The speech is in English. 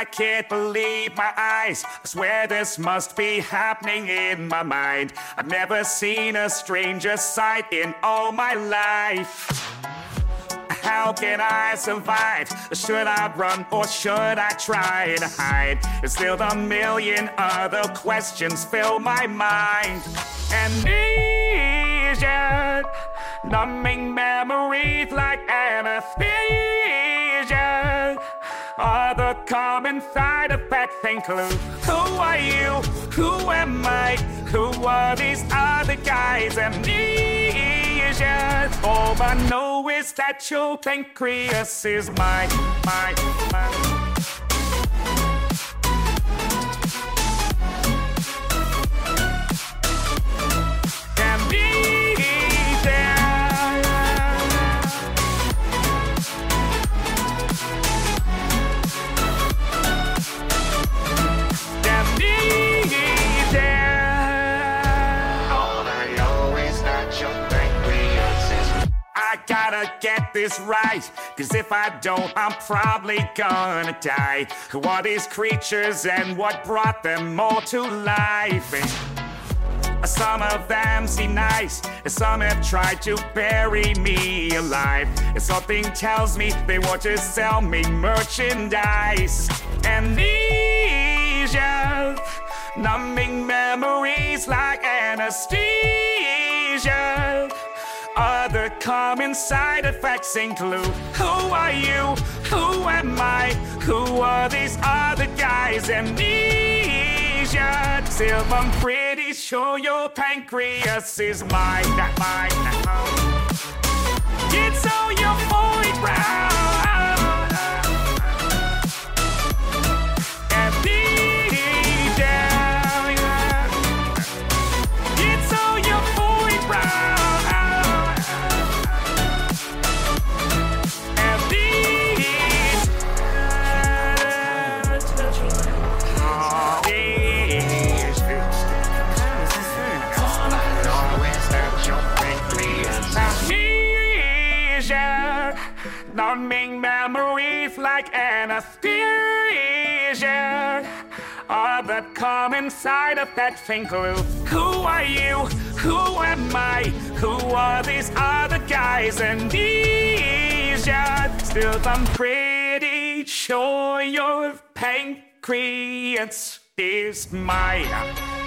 I can't believe my eyes. I swear this must be happening in my mind. I've never seen a stranger sight in all my life. How can I survive? Should I run or should I try to hide? There's still a million other questions fill my mind. Amnesia, numbing memories like anesthesia, are the common side effects include. Who are you? Who am I? Who are these other guys? Amnesia. All I know is that your pancreas is mine. I gotta get this right, cause if I don't, I'm probably gonna die. Who are these creatures and what brought them all to life? Some of them seem nice, and some have tried to bury me alive. And something tells me they want to sell me merchandise. Amnesia, numbing memories like anesthesia. Other common side effects include. Who are you? Who am I? Who are these other guys? Amnesia. Still, I'm pretty sure your pancreas is mine. It's all your void round. It's all your void round. Numbing memories like anesthesia, are the common side effects include. Who are you? Who am I? Who are these other guys? Amnesia. Still, I'm pretty sure your pancreas is mine.